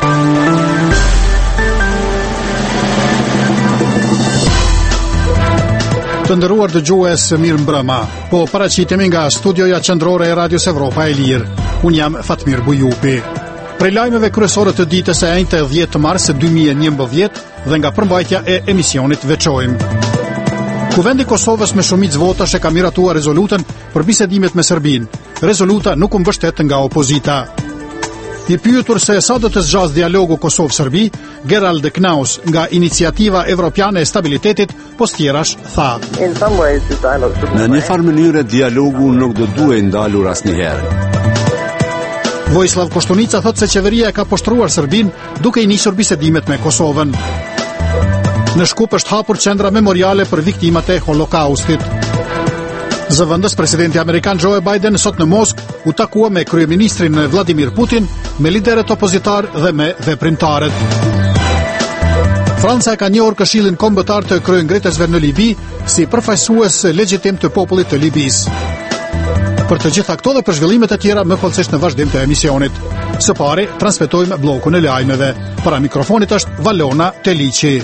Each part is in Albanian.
Të nderuar dëgjues, mirëmbrëma. Po paraqitemi nga studioja qendrore e Radios Evropa e Lirë. Unë jam Fatmir Bujupi. Prej lajmeve kryesore të ditës së enjte 10 mars 2011 dhe nga përmbajtja e emisionit veçojmë. Kuvendi i Kosovës me shumicë votash e ka miratuar rezolutën për bisedimet me Serbinë. Rezoluta nuk u mbështet nga opozita. I pyetur se sa do të zgjas dialogu Kosovë-Serbi, Gerald Knaus nga Iniciativa Evropiane e Stabilitetit Postjerash tha: Në një farë mënyrë dialogu nuk do duhet ndalur asnjëherë. Vojislav Koštunica thot se qeveria e ka poshtruar Serbinë duke i nisur bisedimet me Kosovën. Në Shkup është hapur qendra memoriale për viktimat e Holokaustit. Zëvendës presidenti amerikan Joe Biden sot në Moskë u takua me kryeministrin Vladimir Putin, me liderët opozitar dhe me veprimtarët. Franca e ka njohur Këshillin Kombëtar të Kryengritësve në Libi si përfaqësues legjitim të popullit të Libisë. Për të gjitha këto dhe për zhvillimet e tjera më policisht në vazhdim të emisionit. Së pari, transmetojmë blokun e lajmeve. Para mikrofonit është Valona Teliqi.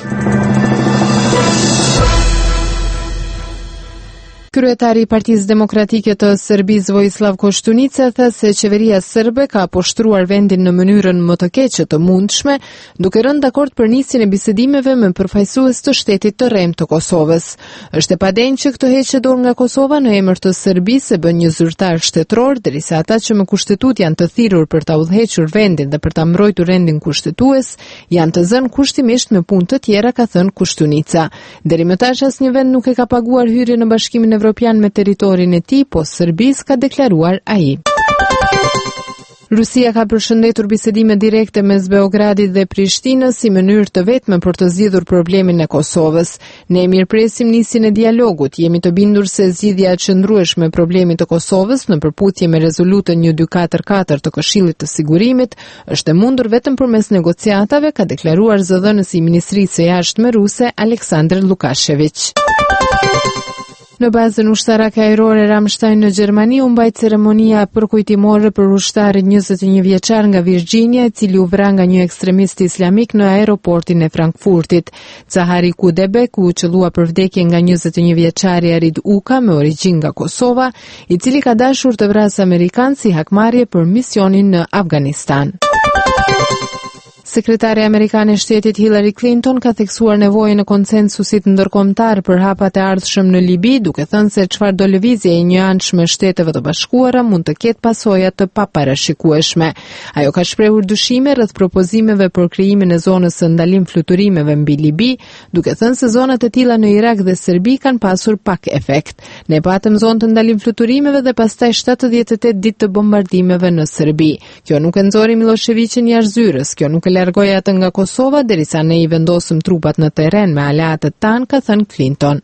Kryetari i Partisë Demokratike të Serbisë Vojislav Koštunica tha se qeveria serbe ka poshtruar vendin në mënyrën më të keqe të mundshme, duke rënë dakord për nisjen e bisedimeve me përfaqësues të shtetit të rrem të Kosovës. Është e padenjë që këtë heqje dorë nga Kosova në emër të Serbisë e bën një zyrtar shtetëror, derisa ata që me kushtetut janë të thirrur për ta udhëhequr vendin dhe për ta mbrojtur rendin kushtetues, janë të zënë kushtimisht me punë të tjera, ka thënë Koštunica. Deri më tash asnjë vend nuk e ka paguar hyrjen në Bashkimin Evropian me territorin e tij, po Serbisë ka deklaruar ai. Rusia ka përshëndetur bisedime direkte mes Beogradit dhe Prishtinës si mënyrë të vetme për të zgjidhur problemin e Kosovës. Ne mirëpresim nisjen e dialogut, jemi të bindur se zgjidhja e qëndrueshme e problemit të Kosovës në përputhje me rezolutën 1244 të Këshillit të Sigurimit është e mundur vetëm përmes negociatave, ka deklaruar zëdhënësi i Ministrisë së Jashtme ruse Aleksandr Lukashevich. Në bazën ushtarake ajrore Ramstein në Gjermani u mbajt ceremonia përkujtimore për ushtarin 21 vjeçar nga Virginia, i cili u vra nga një ekstremist islamik në aeroportin e Frankfurtit. Zahari Kudebek u qëllua për vdekje nga 21 vjeçari Arid Uka me origjinë nga Kosova, i cili ka dashur të vrasë amerikan si hakmarrje për misionin në Afganistan. Sekretari amerikan e shtetit Hillary Clinton ka theksuar nevojën e konsensusit ndërkombëtar për hapat e ardhshëm në Libi, duke thënë se çfarëdo lëvizje e njëanshme Shteteve të Bashkuara mund të ketë pasoja të paparashikueshme. Ajo ka shprehur dyshime rreth propozimeve për krijimin e zonës së ndalim fluturimeve mbi Libi, duke thënë se zonat e tilla në Irak dhe Serbi kanë pasur pak efekt. Ne patëm zonë të ndalim fluturimeve dhe pastaj 78 ditë të bombardimeve në Serbi. Kjo nuk e nxori Miloševićin jashtë zyrës, kjo nuk largoi atë nga Kosova derisa ne i vendosëm trupat në terren me aleatët tanë, ka thënë Clinton.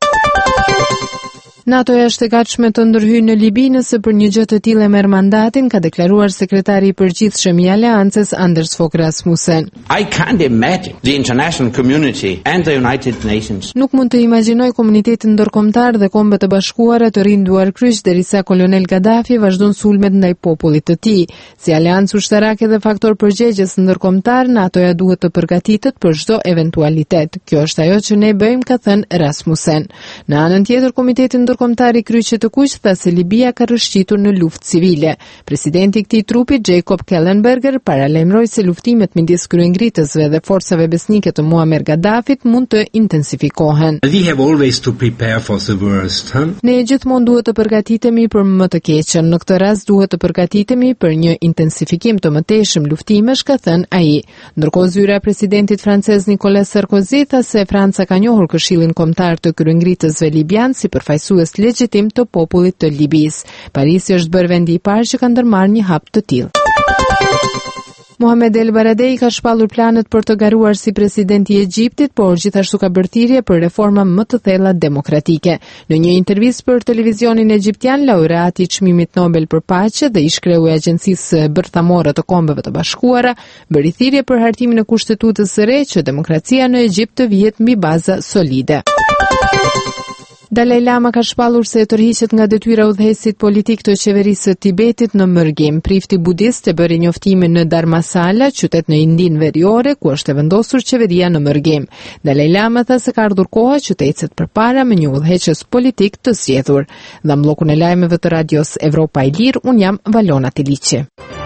NATO është e gatshme të ndërhyjë në Libi nëse për një gjë të tillë e merr mandatin, ka deklaruar sekretari i përgjithshëm i aleancës Anders Fogh Rasmussen. I can't imagine the international community and the United Nations. Nuk mund të imagjinoj komunitetin ndërkombëtar dhe Kombet e Bashkuara të rinë duar kryq derisa kolonel Gaddafi vazhdon sulmet ndaj popullit të tij. Si aleancë ushtarake dhe faktor përgjegjës ndërkombëtar, NATO-ja duhet të përgatitet për çdo eventualitet. Kjo është ajo që ne bëjmë, ka thënë Rasmussen. Në anën tjetër, komiteti ndërkombëtar i kryqit të kuq tha se Libia ka rrëshqitur në luftë civile. Presidenti i këtij trupi, Jacob Kellenberger, paralajmëroi se luftimet midis kryengritësve dhe forcave besnike të Muammar Gaddafit mund të intensifikohen. We have always to prepare for the worst, Ne gjithmonë duhet të përgatitemi për më të keqen. Në këtë rast duhet të përgatitemi për një intensifikim të mëtejshëm luftimesh, ka thënë ai. Ndërkohë zyra e presidentit francez Nicolas Sarkozy tha se Franca ka njohur Këshillin Kombëtar të Kryengritësve libian si përfaqësues legjitim të popullit të Libisë. Parisi është bërë vendi i parë që ka ndërmarrë një hap të tillë. Mohamed El Baradei ka shpallur planet për të garuar si presidenti i Egjiptit, por gjithashtu ka bërë thirrje për reforma më të thella demokratike. Në një intervistë për televizionin egjiptian, laureati i çmimit Nobel për paqe dhe ish-kreu i Agjencisë Bërthamore të Kombeve të Bashkuara, bëri thirrje për hartimin e kushtetutës së re që demokracia në Egjipt të vihet mbi baza solide. Dalai Lama ka shpallur se tërhiqet nga detyra udhëhesit politik të qeverisë së Tibetit në Mërgim. Prifti budist e bëri njoftimin në Dharmasala, qytet në Indinë Veriore, ku është e vendosur qeveria në Mërgim. Dalai Lama tha se ka ardhur koha që të ecet përpara me një udhëheqës politik të zgjedhur. Dhe mllokun e lajmeve të Radios Evropa e Lirë, un jam Valona Tiliqi.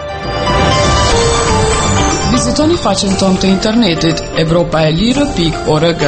Vizitoni faqen tonë të internetit europaelire.org.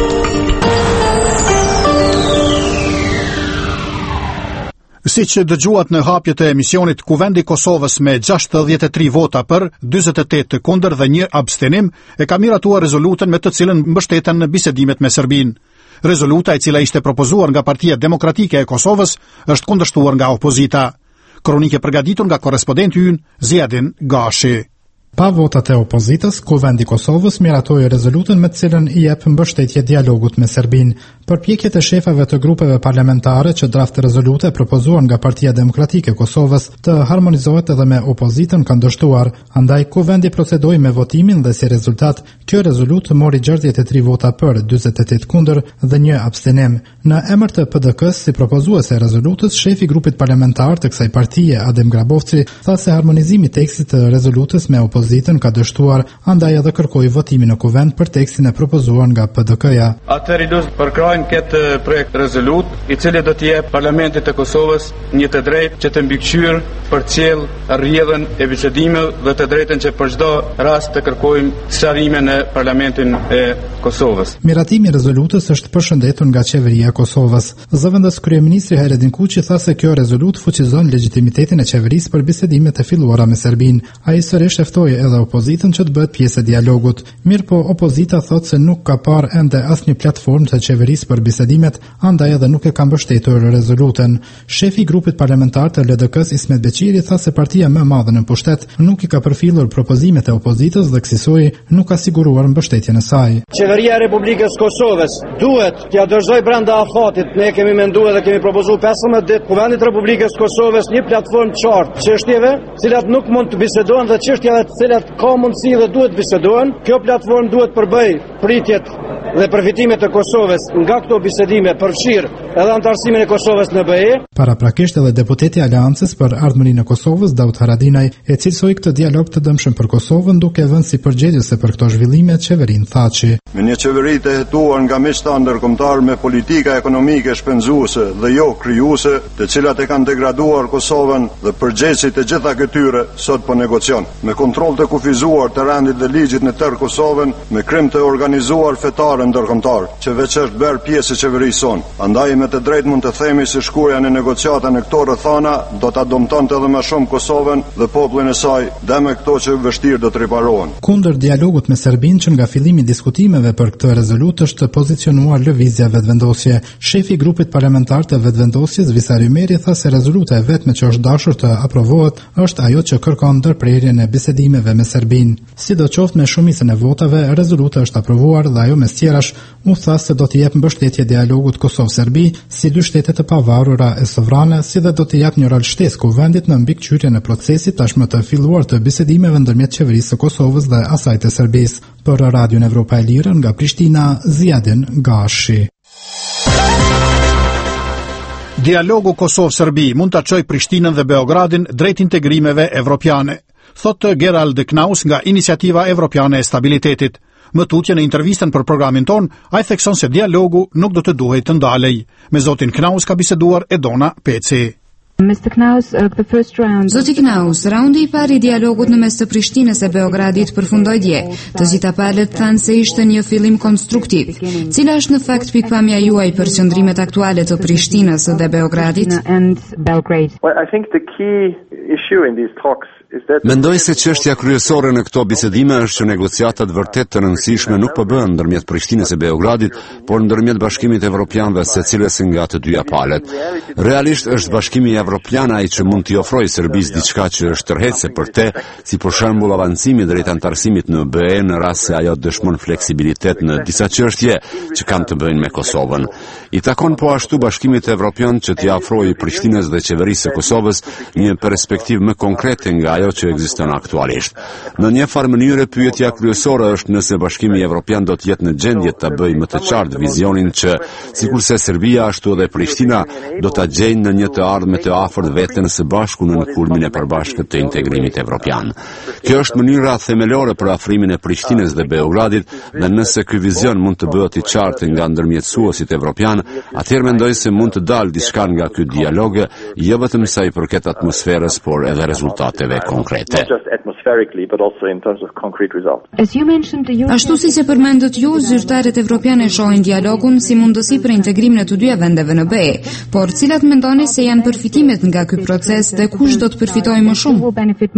Si që dëgjuat në hapjet e emisionit, Kuvendi Kosovës me 63 vota për, 48 të kundër dhe 1 abstenim, e ka miratuar rezolutën me të cilën mbështeten në bisedimet me Serbinë. Rezoluta e cila ishte propozuar nga Partia Demokratike e Kosovës është kundërshtuar nga opozita. Kronike përgatitur nga korrespondenti ynë Zjedin Gashi. Pa votat e opozitës, Kuvendi Kosovës miratoi rezolutën me të cilën i jep mbështetje dialogut me Serbinë. Përpjekjet e shefave të grupeve parlamentare që draftë rezolute propozuar nga Partia Demokratike e Kosovës të harmonizohet edhe me opozitën kanë dështuar, andaj Kuvendi procedoi me votimin dhe si rezultat, kjo rezolutë mori 63 vota për, 48 kundër dhe 1 abstenim. Në emër të PDK-s, si propozuese e rezolutës, shefi i grupit parlamentar të kësaj partie, Adem Grabovci, tha se harmonizimi i tekstit të rezolutës me opozitën ka dështuar, andaj edhe kërkoi votimin në Kuvend për tekstin e propozuar nga PDK-ja. Këtë projekt rezolut, i cili do të jep Parlamentit të Kosovës një të drejtë që të mbikëqyr për cilë rrjedhën e bisedimeve dhe të drejtën që për çdo rast të kërkojmë sqarime në Parlamentin e Kosovës. Miratimi i rezolutës është përshëndetur nga qeveria e Kosovës. Zëvendës kryeministri Hayredin Kuqi tha se kjo rezolutë fuqizon legjitimitetin e qeverisë për bisedimet e filluara me Serbinë. Ai sërish e ftoi edhe opozitën që të bëhet pjesë e dialogut. Mirpo opozita thotë se nuk ka parë ende asnjë platformë të qeverisë për bisedimet, andaj edhe nuk e ka mbështetur rezolutën. Shefi i grupit parlamentar të LDK-s Ismet Beqiri tha se partia më e madhe në pushtet nuk i ka përfillur propozimet e opozitës dhe kësaj nuk ka siguruar mbështetjen e saj. Qeveria e Republikës Kosovës duhet t'ia dorëzoj brenda afatit. Ne kemi menduar dhe kemi propozuar 15 ditë Kuvendit të Republikës Kosovës një platformë të qartë çështjeve, të cilat nuk mund të bisedohen dhe çështjeve të cilat ka mundësi dhe duhet bisedohen. Kjo platformë duhet përbëj pritjet dhe përfitimet e Kosovës nga këto bisedime, përfshirë edhe antarësimin e Kosovës në BE. Paraprakisht edhe deputeti i Aleancës për Ardhmërinë e Kosovës, Daud Haradinaj, e cilësoi këtë dialog të dëmshëm për Kosovën, duke vënë si përgjegjëse për këto zhvillime qeverinë Thaçi. Me një qeveri të hetuar nga miqtë ndërkombëtar me politika ekonomike shpenzuese dhe jo krijuese, të cilat e kanë degraduar Kosovën dhe përgjegjësit e gjitha këtyre sot po negocion. Me kontroll të kufizuar të rendit dhe ligjit në tërë Kosovën, me krim të organizuar fetar ndërkombëtar, që veç është bërë pjesë e qeverisë sonë. Andaj me të drejtë mund të themi se shkuja në negociata në këto rrethana do ta dëmtonte edhe më shumë Kosovën dhe popullin e saj, dhe me këto që vështirë do të riparohen. Kundër dialogut me Serbinë, që nga fillimi i diskutimeve për këtë rezolutë është pozicionuar lëvizja vetëvendosje. Shefi i grupit parlamentar të vetëvendosjes, Visar Ymeri, tha se rezoluta e vetme që është dashur të aprovohet është ajo që kërkon ndërprerjen e bisedimeve me Serbinë. Sidoqoftë me shumicën e votave, rezoluta është aprovuar dhe ajo mes tjerash u tha se do të jep mbështetje dialogut Kosovë-Serbi si dy shtete të pavarura e sovrane, si dhe do të jap një rol shtesë Kuvendit në mbikëqyrjen e procesit tashmë të filluar të bisedimeve ndërmjet qeverisë së Kosovës dhe asaj të Serbisë. Për Radion Evropa e Lirë nga Prishtina, Zjedin Gashi. Dialogu Kosovë-Serbi mund ta çojë Prishtinën dhe Beogradin drejt integrimeve evropiane, thotë Gerald Knaus nga Iniciativa Evropiane e Stabilitetit. Më tutje në intervistën për programin ton, ai thekson se dialogu nuk do të duhej të ndalej. Me zotin Knaus ka biseduar Edona Peci. Zoti Knaus, raundi i parë i dialogut në mes të Prishtinës e Beogradit përfundoi dje. Të gjitha palët thanë se ishte një fillim konstruktiv. Cila është në fakt pikpamja juaj për qëndrimet aktuale të Prishtinës dhe Beogradit? Mendoj se çështja kryesore në këto bisedime është që negociatat vërtet të rëndësishme nuk po bëhen ndërmjet Prishtinës e Beogradit, por ndërmjet Bashkimit Evropian dhe secilës nga të dyja palët. Realisht është Bashkimi i evropian ai që mund t'i ofrojë Serbisë diçka që është tërheqëse për te, si për shembull avancimi drejt antarësimit në BE në rast se ajo dëshmon fleksibilitet në disa çështje që kanë të bëjnë me Kosovën. I takon po ashtu Bashkimit Evropian që t'i ofrojë Prishtinës dhe qeverisë së Kosovës një perspektivë më konkrete nga ajo që ekziston aktualisht. Në një farë mënyrë pyetja kryesore është nëse Bashkimi Evropian do të jetë në gjendje ta bëjë më të qartë vizionin që sikurse Serbia ashtu edhe Prishtina do ta gjejnë në një të ardhme të afërt veten së bashku në kulmin e përbashkët të integrimit evropian. Kjo është mënyra themelore për afrimin e Prishtinës dhe Beogradit, dhe nëse ky vizion mund të bëhet i qartë nga ndërmjetësuesit evropian, atëherë mendoj se mund të dalë diçka nga ky dialog, jo vetëm sa i përket atmosferës, por edhe rezultateve konkrete. Ashtu si se përmendët ju, zyrtarët evropianë shohin dialogun si mundësi për integrimin e të dyja vendeve në BE, por cilat mendoni se janë përfitimet nga ky proces dhe kush do të përfitojë më shumë?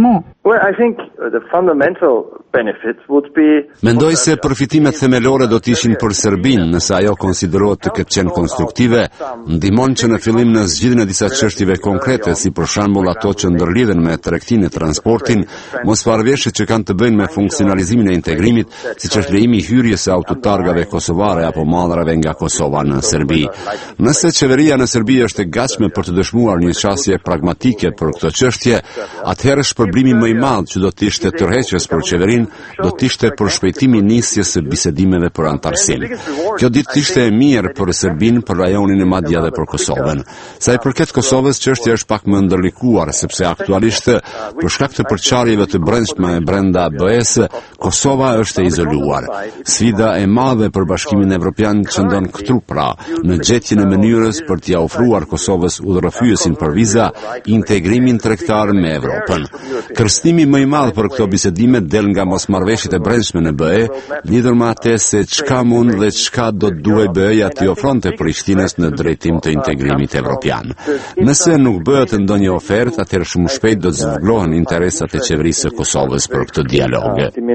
Mendoj se përfitimet themelore do të ishin për Serbinë, nëse ajo konsiderohet të ketë qenë konstruktive, ndihmon që në fillim në zgjidhjen e disa çështjeve konkrete, si për shembull ato që ndërlidhen me tregtinë e transportin, mosparveshjet që kanë të bëjnë me funksionalizimin e integrimit, siç është lejimi i hyrjes së autotargave kosovare apo mallrave nga Kosova në Serbi. Nëse qeveria në Serbi është e gatshme për të dëshmuar një qasje pragmatike për këtë çështje, atëherë shpërblimi më i madh që do të ishte tërheqës për qeverinë do të ishte për shpejtimi nisjes së bisedimeve për antarësim. Kjo ditë ishte e mirë për Serbinë, për rajonin e madje edhe për Kosovën. Sa i përket Kosovës, çështja është pak më ndërlikuar, sepse aktualisht për shkak të përçarjeve të brendshme brenda BE-s, Kosova është e izoluar. Sfida e madhe për Bashkimin Evropian qëndron këtu, pra, në gjetjen e mënyrës për t'i ofruar Kosovës udhërrëfyesin për viza, integrimin tregtar me Evropën. Kërcënimi më i madh për këto bisedime del nga mosmarrëveshjet e brendshme në BE, lidhur me atë se çka mund dhe çka do të duhej BE-ja t'i ofronte Prishtinës në drejtim të integrimit evropian. Nëse nuk bëhet ndonjë ofertë, atëherë shumë shpejt do të zvoglohen interesat e qeverisë së Kosovës për këtë dialog.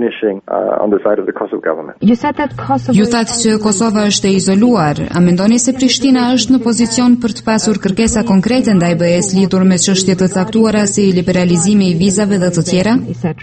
Ju thatë që Kosova është e izoluar, a mendoni se Prishtina është në pozicion për të pasur kërkesa konkrete ndaj BE-s lidhur me çështje të caktuara si liberalizimi i vizave dhe të tjera?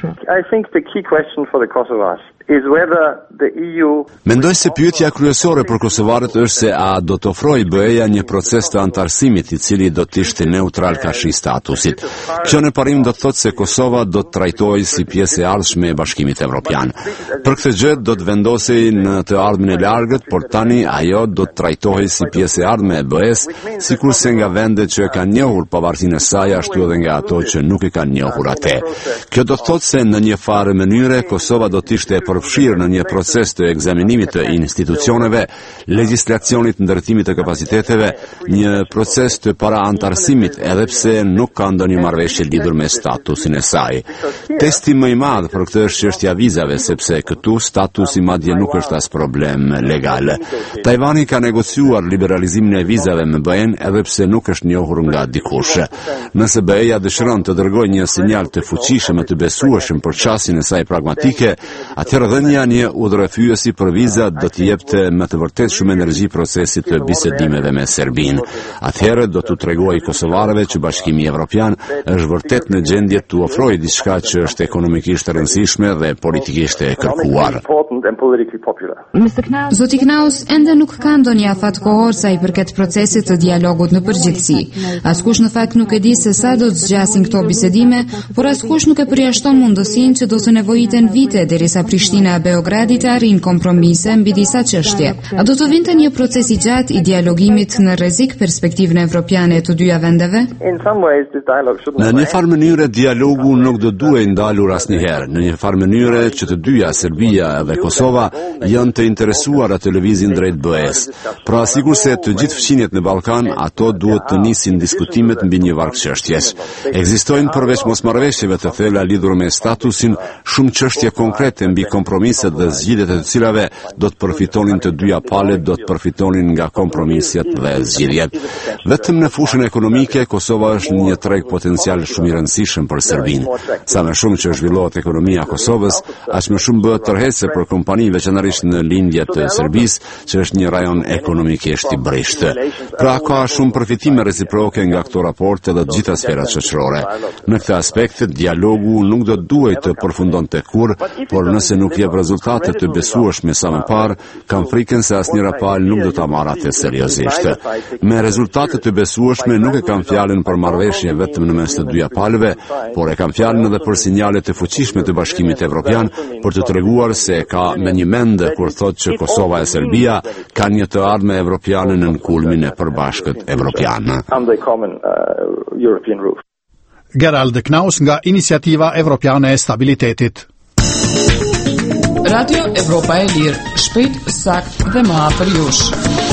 Mendoj se pyetja kryesore për kosovarët është se a do të ofrojë BE-ja një proces të antarësimit i cili do të ishte neutral kashi statusit. Kjo në parim do të thotë se Kosova do të trajtohej si pjesë e ardhshme e Bashkimit Evropian. Për këtë gjë do të vendosej në të ardhmen e largët, por tani ajo do të trajtohej si pjesë e ardhme e BE-s, sikurse nga vendet që e kanë njohur pavarësinë e saj, ashtu edhe nga ato që nuk e kanë njohur atë. Kjo do të thotë se në një farë mënyre Kosova do të ishte përfshirë në një proces të ekzaminimit të institucioneve, legjislacionit, ndërtimit të kapaciteteve, një proces të paraantarësimit, edhe pse nuk ka ndonjë marrëveshje lidhur me statusin e saj. Testi më i madh për këtë është çështja vizave, sepse këtu statusi madje nuk është as problem legal. Tajvani ka negociuar liberalizimin e vizave me BE-n, edhe pse nuk është njohur nga dikush. Nëse BE-ja dëshiron të dërgojë një sinjal të fuqishëm e të besueshëm për çastin e saj pragmatike, atëherë dhënia një udhërrëfyesi për viza do t'i jepte me të vërtet shumë energji procesit të bisedimeve me Serbinë. Atëherë do t'u tregojë kosovarëve që Bashkimi Evropian është vërtet në gjendje t'u ofrojë diçka që është ekonomikisht e rëndësishme dhe politikisht e kërkuar. Zoti Knaus ende nuk ka ndonjë afat kohor sa i përket procesit të dialogut në përgjithësi. Askush në fakt nuk e di se sa do të zgjasin këto bisedime, por askush nuk e përjashton mundësinë që do të nevojiten vite derisa Prishtina e Beogradit arrin kompromise mbi disa çështje. A do të vinte një proces i gjatë i dialogimit në rrezik perspektivën evropiane të dyja vendeve? Në një farë mënyre dialogu nuk do duhej ndalur asnjëherë. Në një farë mënyre që të dyja, Serbia dhe Kosova, janë të interesuara të lëvizin drejt BE-s. Pra sigurisht të gjithë fqinjet në Ballkan, ato duhet të nisin diskutimet mbi një varg çështjesh. Ekzistojnë përveç mosmarrëveshjeve të thella lidhur me statusin, shumë çështje konkrete mbi kompromiset dhe zgjidhjet e të cilave do të përfitonin të dyja palët, do të përfitonin nga kompromiset dhe zgjidhjet. Vetëm në fushën ekonomike, Kosova është një treg potencial shumë i rëndësishëm për Serbinë. Sa më shumë që zhvillohet ekonomia e Kosovës, aq më shumë bëhet tërheqëse për kompani, veçanërisht në lindje të Serbisë, që është një rajon ekonomikisht i brishtë. Pra ka shumë përfitime reciproke nga këto raporte dhe të gjitha sferat shoqërore. Në këtë aspekt, dialogu nuk do duhet të përfundonte kurrë, por nëse nuk jep rezultate të besueshme sa më parë, kam frikën se asnjëra palë nuk do ta marrë atë seriozisht. Me rezultate të besueshme nuk e kam fjalën për marrëveshje vetëm në mes të dyja palëve, por e kam fjalën edhe për sinjalet e fuqishme të Bashkimit Evropian për të treguar se ka me një mend kur thotë që Kosova e Serbia kanë një të ardhme evropiane në kulmin e përbashkët evropian. Gerald Knaus nga Iniciativa Evropiane e Stabilitetit. Radio Evropa e Lirë, shpejt, sakt dhe më afër jush.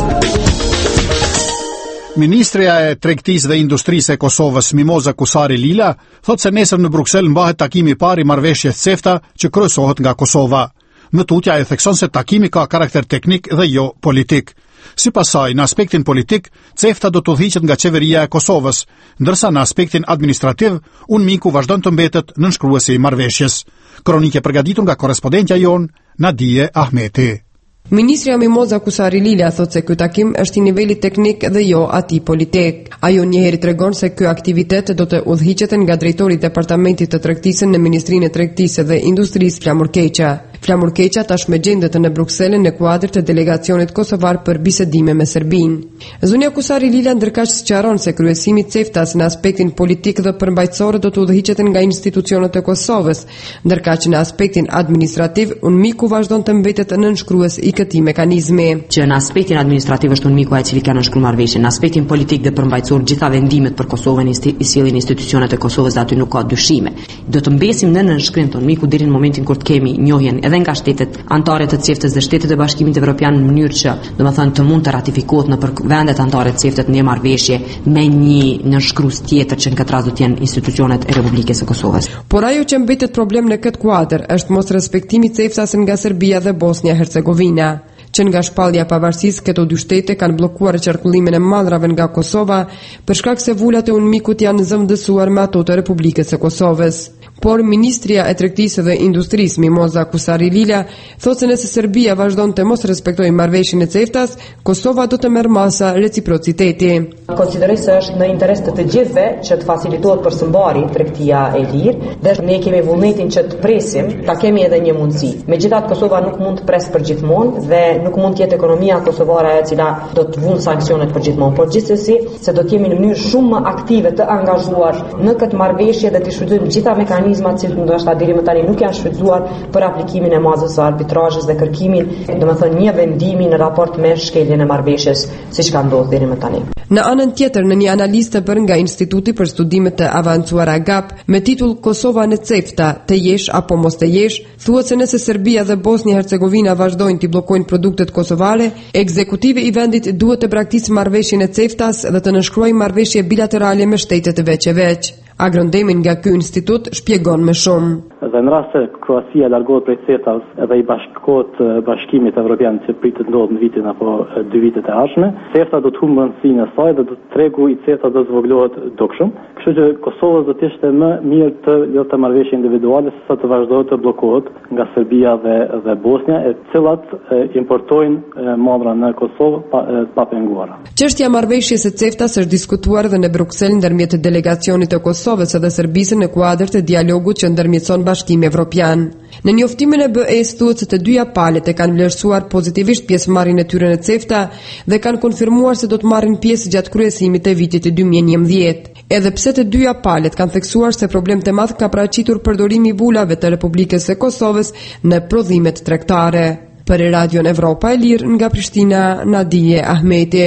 Ministrja e Tregtisë dhe Industrisë e Kosovës, Mimoza Kusari Lila, thotë se nesër në Bruksel mbahet takimi i parë i marrëveshjes CEFTA që kryesohet nga Kosova. Më tutja e thekson se takimi ka karakter teknik dhe jo politik. Sipas saj, në aspektin politik, CEFTA do të udhëhiqet nga qeveria e Kosovës, ndërsa në aspektin administrativ, UNMIK-u vazhdon të mbetet nënshkruesi i marrëveshjes. Kronike përgatitur nga korrespondentja jon, Nadije Ahmeti. Ministrja Mimoza Kusari Lila thotë se ky takim është i nivelit teknik dhe jo atij politik. Ajo njëherë tregon se ky aktivitet do të udhëhiqet nga drejtori i Departamentit të Tregtisë në Ministrinë e Tregtisë dhe Industrisë Flamur Keqa. Flamur Keqa tashmë gjendet në Bruksel në kuadër të delegacionit kosovar për bisedime me Serbinë. Zonja Kusari Lila ndërkaq sqaron se kryesimi i CEFTA-s në aspektin politik dhe përmbajtësor do të udhëhiqet nga institucionet e Kosovës, ndërkaq në aspektin administrativ UNMIK-u vazhdon të mbetet nënshkrues i këtij mekanizmi. Që në aspektin administrativ është UNMIK-u ai i cili ka nënshkruar marrëveshjen, në aspektin politik dhe përmbajtësor gjitha vendimet për Kosovën i sillin institucionet e Kosovës dhe aty nuk ka dyshime. Do të mbesim në nënshkrim të UNMIK-u deri në momentin kur të kemi njohjen edhe nga shtetet anëtare të CEFTA-s dhe shtetet e Bashkimit Evropian në mënyrë që, domethënë, të mund të ratifikohet në vendet anëtare të CEFTA-s një marrëveshje me një nënshkrues tjetër që në këtë rast do të jenë institucionet e Republikës së Kosovës. Por ajo që mbetet problem në këtë kuadër është mos respektimi i CEFTA-s nga Serbia dhe Bosnia-Hercegovina, që nga shpallja pavarësisë këto dy shtete kanë bllokuar qarkullimin e mallrave nga Kosova për shkak se vulat e UNMIK-ut janë zëvendësuar me ato të Republikës së Kosovës. Por Ministria e Tregtisë dhe Industrisë Mimoza Kusari Lila thotë se nëse Serbia vazhdon të mos respektojë marrëveshjen e CEFTA-s, Kosova do të merr masa reciprociteti. Konsideroj se është në interes të gjithëve që të facilitohet përsëmbari tregtia e lirë dhe ne kemi vullnetin që të presim, ta kemi edhe një mundësi. Megjithatë Kosova nuk mund të presë përgjithmonë dhe nuk mund të jetë ekonomia kosovare e cila do të vunë sanksionet përgjithmonë, por gjithsesi se do të jemi në mënyrë shumë më aktive të angazhuar në këtë marrëveshje dhe të shfrytëzojmë gjitha mekanizmat që ndoshta deri më tani nuk janë shfrytzuar për aplikimin e mazës së arbitrazhit dhe kërkimin, domethënë një vendimi në raport me shkeljen e marrëveshjes, siç ka ndodhur deri më tani. Në anën tjetër, në një analizë të bërë nga Instituti për Studimet të Avancuara GAP, me titull Kosova në CEFTA, të jesh apo mos të jesh, thuhet se nëse Serbia dhe Bosnia-Hercegovina vazhdojnë të bllokojnë produktet kosovare, ekzekutivi i vendit duhet të braktisë marrëveshjen e CEFTA-s dhe të nënshkruajë marrëveshje bilaterale me shtetet e veç. Agrondemin nga ky institut shpjegon më shumë. Dhe në rast se Kroacia largohet prej CEFTA-s dhe i bashkohet Bashkimit Evropian që pritet të ndodhë në vitin apo 2 vitet e ardhshme, CEFTA do të humbë rëndësinë e saj dhe do të tregu i CEFTA do të zvogëlohet dukshëm. Kështu që Kosovës do të ishte më mirë të lëtë marrëveshje individuale se sa të vazhdohet të bllokohet nga Serbia dhe Bosnia, e cilat importojnë mallra në Kosovë pa penguara. Çështja e marrëveshjes së CEFTA-s është diskutuar edhe në Bruksel ndërmjet delegacionit të Kosovës dhe Serbisë në kuadër të dialogut që ndërmjetëson Bashkimi Evropian. Në njoftimin e BE-s thuhet se të dyja palët e kanë vlerësuar pozitivisht pjesëmarrjen e tyre në CEFTA dhe kanë konfirmuar se do të marrin pjesë gjatë kryesimit të vitit të 2011. Edhe pse të dyja palët kanë theksuar se problem të madh ka paraqitur përdorimi i vulave të Republikës së Kosovës në prodhimet tregtare. Për Radion Evropa e Lirë nga Prishtina, Nadije Ahmeti.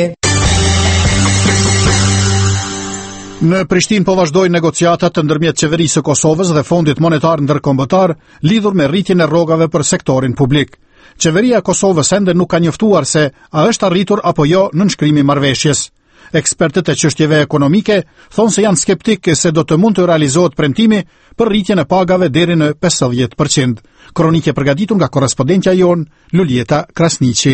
Në Prishtinë po vazhdojnë negociatat ndërmjet qeverisë së Kosovës dhe Fondit Monetar Ndërkombëtar lidhur me rritjen e rrogave për sektorin publik. Qeveria e Kosovës ende nuk ka njoftuar se a është arritur apo jo nënshkrimi i marrëveshjes. Ekspertët e çështjeve ekonomike thonë se janë skeptik se do të mund të realizohet premtimi për rritjen e pagave deri në 50%. Kronike përgatitur nga korrespondentja jon Lulieta Krasniqi.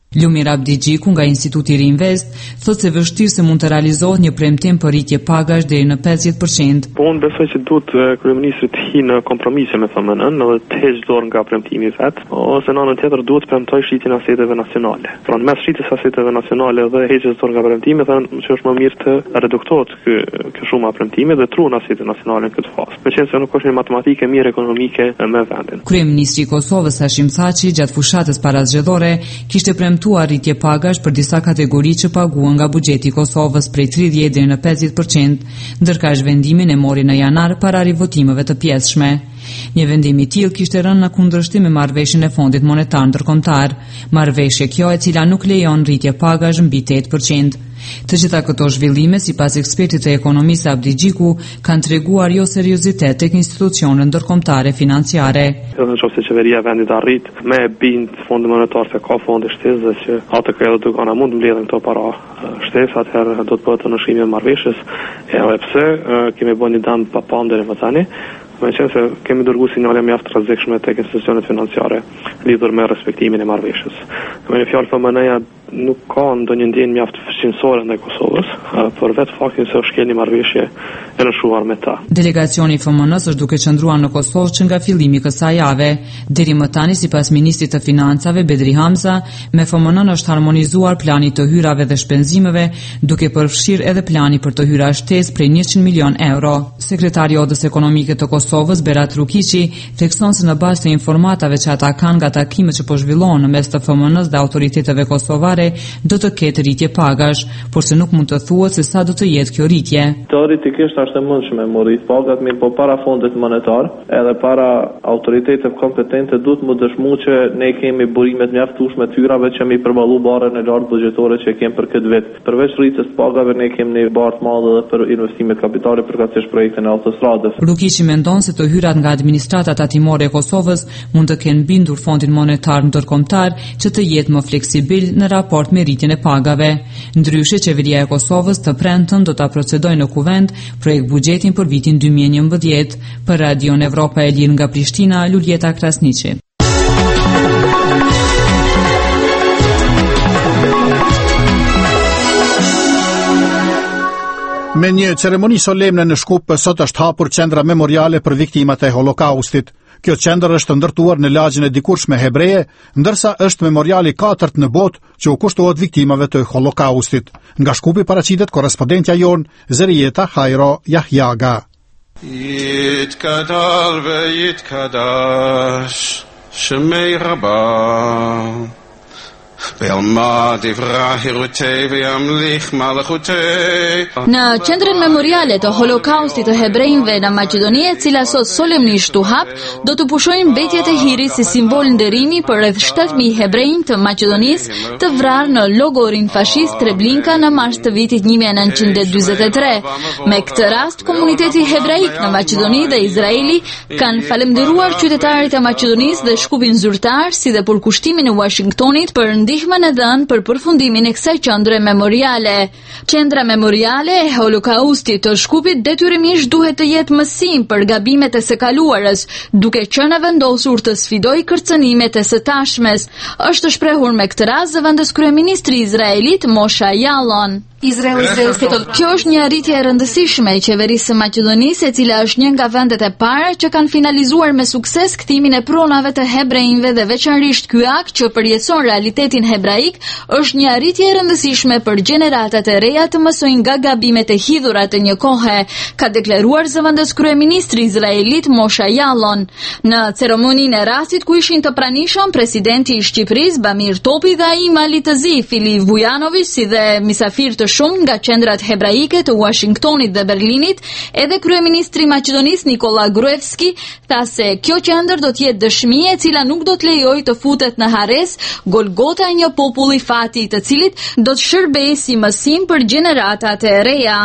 Lumir Abdigjiku nga Instituti Reinvest thotë se vështirë se mund të realizohet një premtim për rritje pagash deri në 50%. Po unë besoj që duhet kryeministri të hyjë në kompromise me FMN-n dhe të heqë dorë nga premtimi i vet, ose në anën tjetër duhet të premtoj shitjen e aseteve nacionale. Pra në mes shitjes së aseteve nacionale dhe heqjes dorë nga premtimi, thënë që është më mirë të reduktohet ky shumë premtimi dhe truan asetet nacionale në këtë fazë. Meqense se nuk është një matematike mirë ekonomike me vendin. Kryeministri i Kosovës Hashim Thaçi gjatë fushatës parazgjedhore kishte premtuar rritje pagash për disa kategori që paguan nga buxheti i Kosovës prej 30 deri në 50%, ndërka zhvendimin e mori në janar para rivotimeve të pjesshme. Një vendim i tillë kishte rënë në kundërshtim me marrëveshjen e Fondit Monetar Ndërkombëtar, marrëveshje kjo e cila nuk lejon rritje pagash mbi 8%. Të gjitha këto zhvillime, sipas ekspertit të ekonomisë Abdigjiku, kanë treguar jo seriozitet tek institucionet ndërkombëtare financiare. Edhe nëse qeveria e vendit arrit me bind Fondi Monetar se ka fonde shtesë dhe që ato kredo dukana mund të mbledhin këto para shtesë, atëherë do të bëhet nënshimi i marrëveshjes, edhe pse kemi bën një dëm pa pandër më tani. Meqense kemi dërguar sinjale mjaft të rrezikshme tek institucionet financiare lidhur me respektimin e marrëveshjes. Me një fjalë FMN-ja nuk ka ndonjë ndjenjë mjaft fshimësore ndaj Kosovës, por vetë fakti se është një marrëveshje e lëshuar me ta. Delegacioni i FMN-s është duke qëndruar në Kosovë që nga fillimi i kësaj jave. Deri më tani, sipas ministrit të financave Bedri Hamza, me FMN-n është harmonizuar plani të hyrave dhe shpenzimeve, duke përfshirë edhe plani për të hyra shtesë prej 100 milion euro. Sekretari i Odës Ekonomike të Kosovës Berat Rukiqi thekson se në bazë të informatave që ata kanë nga takimet që po zhvillohen në mes të FMN-s dhe autoriteteve kosovare, do të ketë rritje pagash, por se nuk mund të thuhet se sa do të jetë kjo rritje. Teoretikisht është e mundshme me rrit pagat, mirë po para Fondit Monetar edhe para autoriteteve kompetente duhet më dëshmuar që ne kemi burime të mjaftueshme të hyrave që mi përballu barrën e lartë buxhetore që kemi për këtë vit. Përveç rritjes së pagave ne kemi një barë të madhe edhe për investime kapitale përkatësisht projektin e autostradës. Rukiqi mendon se të hyrat nga administrata tatimore e Kosovës mund të kenë bindur Fondin Monetar Ndërkombëtar që të jetë më fleksibil në raport me rritjen e pagave. Ndryshe, qeveria e Kosovës të premten do ta procedojë në kuvent projekt buxhetin për vitin 2011. Për Radion Evropa e Lirë nga Prishtina, Luljeta Krasniqi. Me një ceremoni solemne në Shkup, sot është hapur qendra memoriale për viktimat e Holokaustit. Kjo qendër është ndërtuar në lagjin e dikurshme hebreje, ndërsa është memoriali 4 në botë që u kushtohet viktimave të Holokaustit. Nga Shkupi paraqitet korrespondentja jon Zerieta Hajro Jahjaga. Yitkadal ve yitkadash shmei rabba Në qendrën memoriale të Holokaustit të hebrejve në Maqedoni, e cila sot solemnisht u hap, do të pushojnë mbetjet e hirit si simbol nderimi për rreth 7.000 hebrejnë të Maqedonisë të vrarë në logorin fashist Treblinka në mars të vitit 1943. Me këtë rast, komuniteti hebraik në Maqedoni dhe Izraeli kanë falendëruar qytetarit e Maqedonisë dhe Shkupin zyrtar, si dhe përkushtimin e Washingtonit për ndihmën e dhënë për përfundimin e kësaj qendre memoriale. Qendra memoriale e Holokaustit të Shkupit detyrimisht duhet të jetë mësim për gabimet e së kaluarës, duke qenë vendosur të sfidojë kërcënimet e së tashmes. Është shprehur me këtë rast zëvendës kryeministri i Izraelit Moshe Yaalon. Kjo është një arritje e rëndësishme e qeverisë së Maqedonisë, e cila është një nga vendet e para që kanë finalizuar me sukses kthimin e pronave të hebrejve dhe veçanërisht ky akt që përjetëson realitetin hebraik është një arritje e rëndësishme për gjeneratat e reja të mësojnë nga gabimet e hidhura të një kohe, ka deklaruar zëvendës kryeministri izraelit Moshe Yaalon. Në ceremoninë e rastit ku ishin të pranishëm presidenti i Shqipërisë Bamir Topi dhe ai Mali të Zi Filip Vujanović, si dhe misafir të shumë nga qendrat hebraike të Washingtonit dhe Berlinit, edhe kryeministri i Maqedonisë Nikola Gruevski tha se kjo qendër do të jetë dëshmi e cila nuk do të lejojë të futet në harres Golgota e një populli fati, të cilit do të shërbejë si mësim për gjeneratat e reja.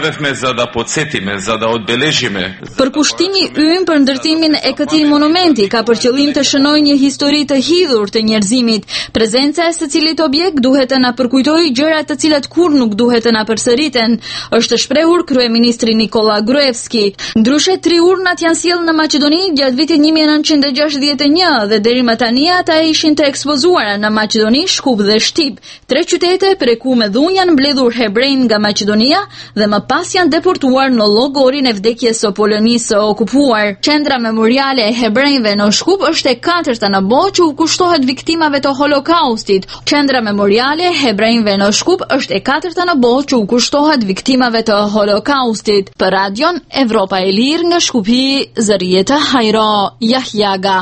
Përkushtimi ynë për ndërtimin e këtij monumenti ka për qëllim të shënojë një histori të hidhur të njerëzimit. Prezenca e secilit objekt duhet të na përkujtojë gjëra të cilat kur nuk duhet të na përsëriten, është shprehur kryeministri Nikola Gruevski. Ndryshe 3 urnat janë sjellë në Maqedoni gjatë vitit 1961 dhe deri më tani ata ishin të ekspozuara në Maqedoni, Shkup dhe Shtip, 3 qytete preku me dhunja janë mbledhur hebrejnë nga Maqedonia dhe më pas janë deportuar në llogorin e vdekjes së Polonisë së okupuar. Qendra memoriale e hebrejve në Shkup është e 4-ta në botë që u kushtohet viktimave të Holokaustit. Qendra memoriale e hebrejve në Shkup është e 4-ta në botë që u kushtohet viktimave të Holokaustit. Për Radion Evropa e Lirë nga Shkupi, Zërieta Hajro Jahjaga.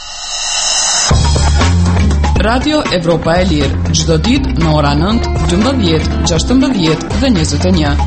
Radio Evropa e Lirë, çdo ditë në ora 9, 12, 16 dhe 21.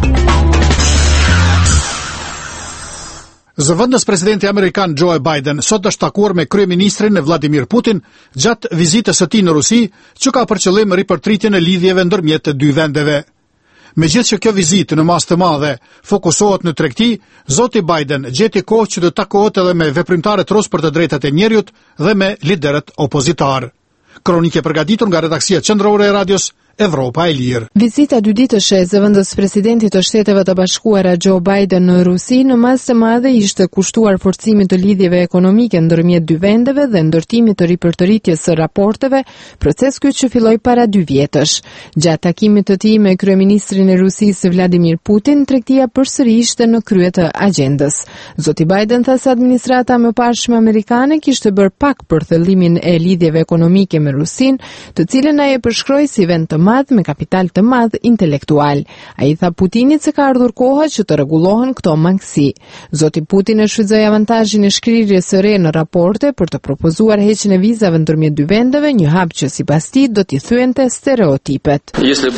Zëvendës presidenti amerikan Joe Biden sot është takuar me kryeministrin Vladimir Putin gjatë vizitës së tij në Rusi, që ka për qëllim ripërtritjen e lidhjeve ndërmjet të dy vendeve. Megjithëse që kjo vizitë në masë të madhe fokusohet në tregti, zoti Biden gjeti kohë që të takohet edhe me veprimtarët rus për të drejtat e njerëzit dhe me liderët opozitar. Kronike përgatitur nga redaksia qendrore e radios Evropa e Lirë. Vizita 2 ditësh e zëvendës presidentit të Shteteve të Bashkuara Joe Biden në Rusi në masë të madhe ishte kushtuar forcimit të lidhjeve ekonomike ndërmjet dy vendeve dhe ndërtimit të ripërtëritjes së raporteve, proces ky që filloi para 2 vjetësh. Gjatë takimit të tij me kryeministrin e Rusisë Vladimir Putin, tregtia përsëri ishte në krye të agjendës. Zoti Biden tha se administrata më parshme amerikane kishte bërë pak për thellimin e lidhjeve ekonomike me Rusinë, të cilën ai e përshkroi si vend të madh me kapital të madh intelektual. Ai tha Putinit se ka ardhur koha që të rregullohen këto mangësi. Zoti Putin e shfrytëzoi avantazhin e shkrirjes së re në raporte për të propozuar heqjen e vizave ndërmjet dy vendeve, një hap që sipas tij do t'i thyente stereotipet.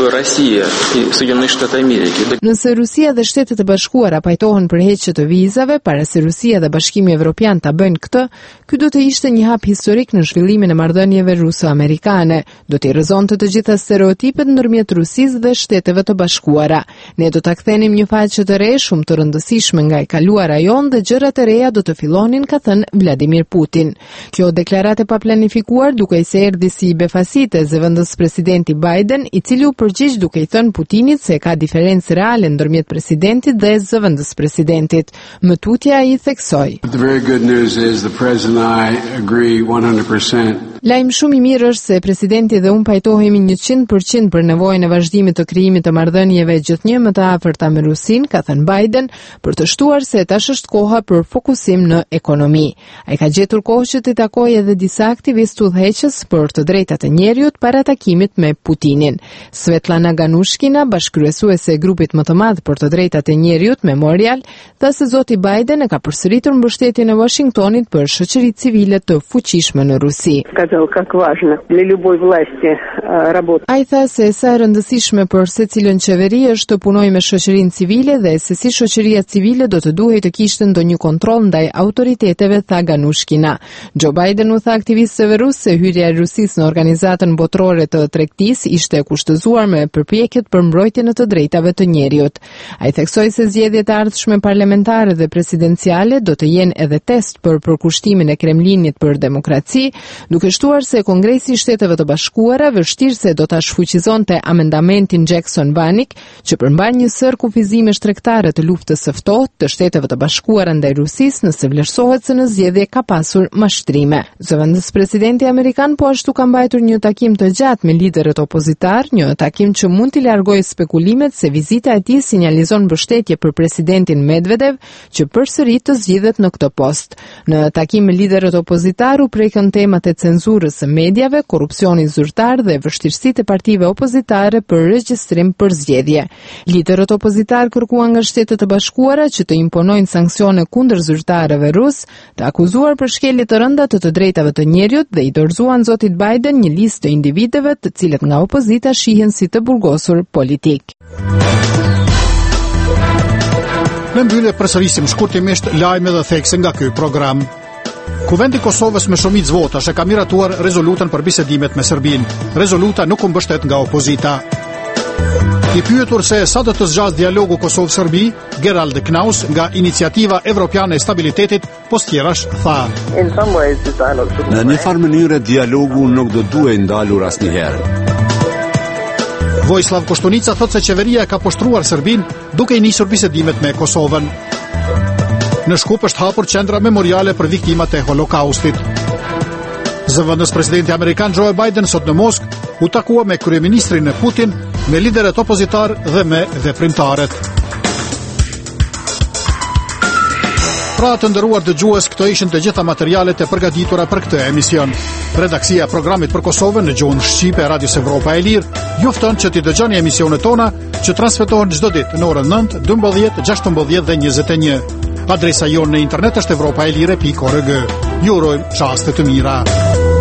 Nëse Rusia dhe Shtetet e Bashkuara pajtohen për heqje të vizave para se Rusia dhe Bashkimi Evropian ta bëjnë këtë, ky do të ishte një hap historik në zhvillimin e marrëdhënieve ruso-amerikane. Do t'i rrezonte të gjitha stereotipet ndërmjet Rusisë dhe Shteteve të Bashkuara. Ne do ta kthenim një faqe të re shumë të rëndësishme nga e kaluara jon dhe gjërat e reja do të fillonin, ka thënë Vladimir Putin. Kjo deklaratë pa planifikuar duke se erdhi si befasite zëvendës presidenti Biden, i cili u përgjigj duke i thënë Putinit se ka diferencë reale ndërmjet presidentit dhe zëvendës presidentit. Më tutje ai theksoi. Lajm shumë i mirë është se presidenti dhe unë pajtohemi 100% për nevojën e vazhdimit të krijimit të marrëdhënieve gjithnjë më të afërta me Rusinë, ka thënë Biden, për të shtuar se tash është koha për fokusim në ekonomi. Ai ka gjetur kohë që të takojë edhe disa aktivistë udhëheqës për të drejtat e njerëzit para takimit me Putinin. Svetlana Ganushkina, bashkëkryesuese e grupit më të madh për të drejtat e njerëzit Memorial, tha se zoti Biden e ka përsëritur mbështetjen e Washingtonit për shoqëritë civile të fuqishme në Rusi. Ai tha se sa e rëndësishme për secilën qeveri është të punojë me shoqërinë civile dhe se si shoqëria civile do të duhej të kishte ndonjë kontroll ndaj autoriteteve, tha Ganushkina. Joe Biden u tha aktivistëve rusë se hyrja e Rusisë në organizatën botërore të tregtisë ishte kushtëzuar me përpjekjet për mbrojtjen e të drejtave të njerëzit. Ai theksoi se zgjedhjet e ardhshme parlamentare dhe presidenciale do të jenë edhe test për përkushtimin e Kremlinit për demokraci, duke shtuar se Kongresi i Shteteve të Bashkuara vështirëse do ta shfuqizonte amendamentin Jackson-Vanik, që përmban një sër kufizime tregtare të luftës së ftohtë të Shteteve të Bashkuara ndaj Rusisë nëse vlerësohet se në zgjedhje ka pasur mashtrime. Zëvendës presidenti amerikan po ashtu ka mbajtur një takim të gjatë me liderët opozitar, një takim që mund t'i largojë spekulimet se vizita e tij sinjalizon mbështetje për presidentin Medvedev, që përsëri të zgjidhet në këtë post. Në takim me liderët opozitar u prekën temat e cenzurës së mediave, korrupsioni zyrtar dhe vështirësitë e partive opozitare për regjistrim për zgjedhje. Liderët opozitar kërkuan nga Shtetet e Bashkuara që të imponojnë sanksione kundër zyrtarëve rus, të akuzuar për shkelje të rënda të drejtave të njerëzit dhe i dorëzuan zotit Biden një listë të individëve të cilët nga opozita shihen si të burgosur politik. Në mbyllje përsërisim shkurtimisht lajme dhe thekse nga ky program. Kuvendi i Kosovës me shumicë votash e ka miratuar rezolutën për bisedimet me Serbinë. Rezoluta nuk u mbështet nga opozita. I pyetur se sa do të zgjasë dialogu Kosovë-Serbi, Gerald Knaus nga Iniciativa Evropiane e Stabilitetit Postjerash tha: Në një farë mënyrë dialogu nuk do duhej ndalur asnjëherë. Vojislav Koštunica thot se qeveria ka poshtruar Serbin duke i nisur bisedimet me Kosovën. Në Shkup është hapur qendra memoriale për viktimat e Holokaustit. Zëvendës presidenti amerikan Joe Biden sot në Moskë u takua me kryeministrin e Putin, me liderët opozitar dhe me veprimtarët. Pra të nderuar dëgjues, këto ishin të gjitha materialet e përgatitura për këtë emision. Redaksia e programit për Kosovën në gjuhën shqipe e Radios Evropa e Lirë ju fton që t'i dëgjoni emisionet tona që transmetohen çdo ditë në orën 9, 12, 16 dhe 21. Adresa jonë në internet është evropaelire.org. Ju urojmë çaste të mira.